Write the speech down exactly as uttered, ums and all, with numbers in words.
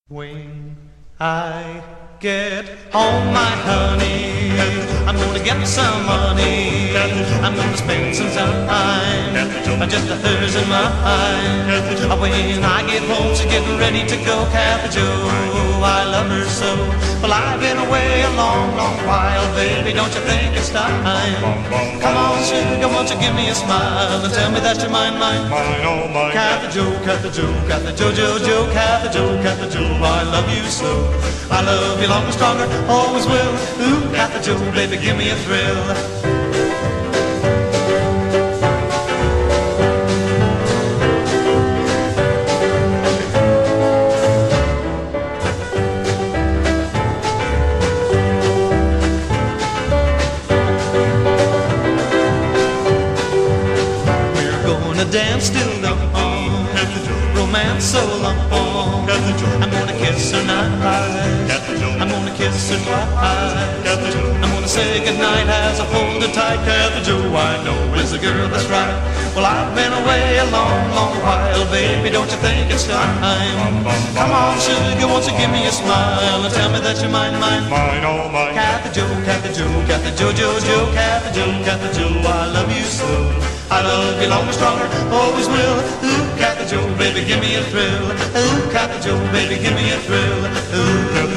When I get home, my honey, I'm gonna get some money. I'm gonna spend some time, just a hers and mine. When I get home, she's getting ready to go. Kathy Jo, I love her so. Well, I've been away a long, long while, baby. Don't you think it's time? Come on, sugar, won't you give me a smile and tell me that you're mine, mine, mine, oh mine. Kathy Jo, Kathy Jo, Kathy Jo, Jo, Jo, Kathy Jo, Kathy Jo, I love you so. I love you longer, stronger, always will. Ooh, Kathy Jo, baby, give me a thrill. Dance till the dawn, romance so long. I'm gonna kiss her night, I'm gonna kiss her twice. I'm gonna say goodnight as I hold her tight. Kathy Jo, I know is the girl that's right. Well, I've been away a long, long while, baby. Don't you think it's time? Come on, sugar, won't you give me a smile and tell me that you're mine, mine, mine, oh mine. Kathy Jo, Kathy Jo, Kathy Jo, Jo, Jo, Kathy Jo, Kathy Jo, I love you so. I love you longer, stronger, always will. Ooh, Kathy Jo, baby, give me a thrill. Ooh, Kathy Jo, baby, give me a thrill. Ooh.